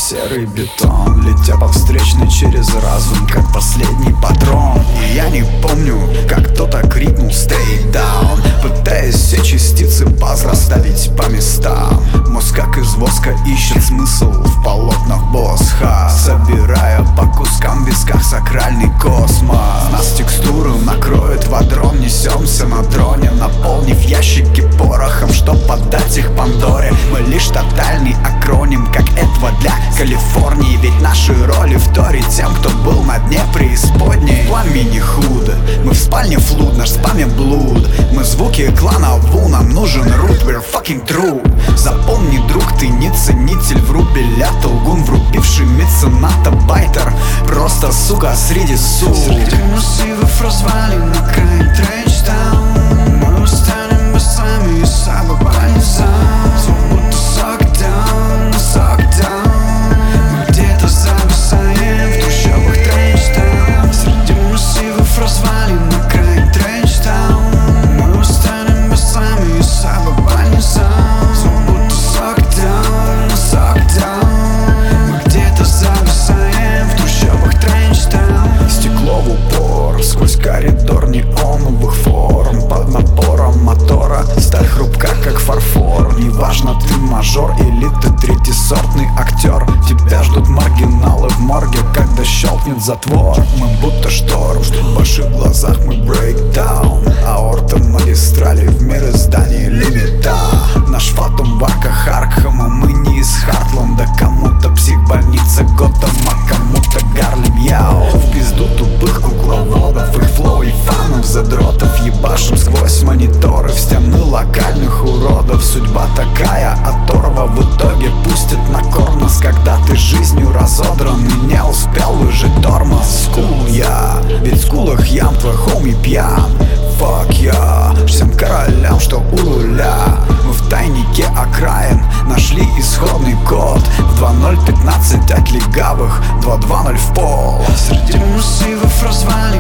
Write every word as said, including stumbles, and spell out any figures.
серый бетон, летя по встречной через разум, как последний патрон. И я не помню, как кто-то крикнул «Stay down», пытаясь все частицы пазла расставить по местам. Мозг как из воска ищет смысл в полотнах Босха, собирая по кускам в висках сакральный космос. Нас текстуру накроет вадрон, несемся на дроне, наполнив ящики порохом, чтоб подать их Пандоре. Мы лишь тотальный акроним, как этого для Калифорнии. Ведь наши роли вторить тем, кто был на дне преисподней. В пламени худо, мы в спальне флуд, наш спамим блуд. Мы звуки клана Ву, нам нужен рут, we're fucking true. Запомни, друг, ты не ценитель в рубеля, толгун, врубивший мецената байтер. Просто сука среди су. Среди массивов развалин на край тренчтаун мы устанем басами и собой по низам. Звук будто сокдаун, сокдаун. Мы где-то зависаем в трущобах тренчтаун. Среди массивов развалин на край тренчтаун мы устанем басами и собой по низам. Звук будто сокдаун, сокдаун. Мы где-то зависаем в трущобах тренчтаун. Стекло в упор, сквозь коридор неоновых форм. Под напором мотора сталь хрупка, как фарфор. Неважно, ты мажор или ты третьесортный актер. Тебя ждут маргиналы в морге, когда щелкнет затвор. Мы будто шторм, в ваших глазах мы брейкдаун. Аорта магистрали в мир изданий лимита. Наш фатум в арках Аркхема, мы не из Хартленда. Кому-то психбольница Готэм, а кому-то Гарлем, яу. В пизду тупых кукловодов, их флоу и фанов, задротов. Ебашим сквозь мониторы в стены локальных уродов. Судьба такая, оторва в итоге пустит на корнос. Когда ты жизнью разодран и не успел выжить тормоз. Скул я, ведь в скулах ям твой хоми пьян. Fuck yeah, всем королям, что у руля. Мы в тайнике окраин нашли исходный код. В два ноль пятнадцать от легавых, два два ноль в пол. Среди массивов развалин